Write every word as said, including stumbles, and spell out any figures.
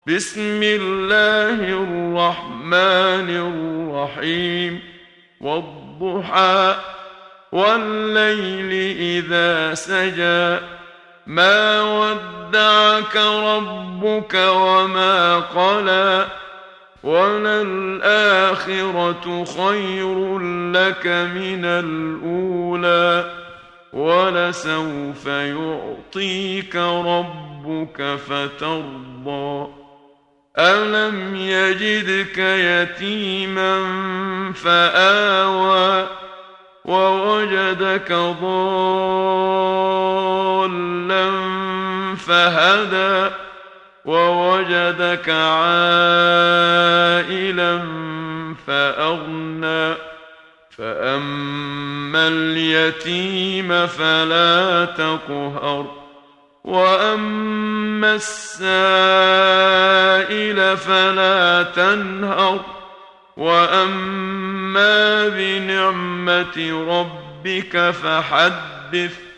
بسم الله الرحمن الرحيم والضحى والليل إذا سجى ما ودعك ربك وما قلى وللآخرة خير لك من الأولى ولسوف يعطيك ربك فترضى ألم يجدك يتيما فآوى ووجدك ضالا فهدى ووجدك عائلا فأغنى فأما اليتيم فلا تقهر وأما السائل فلا تنهر وأما بنعمة ربك فحدث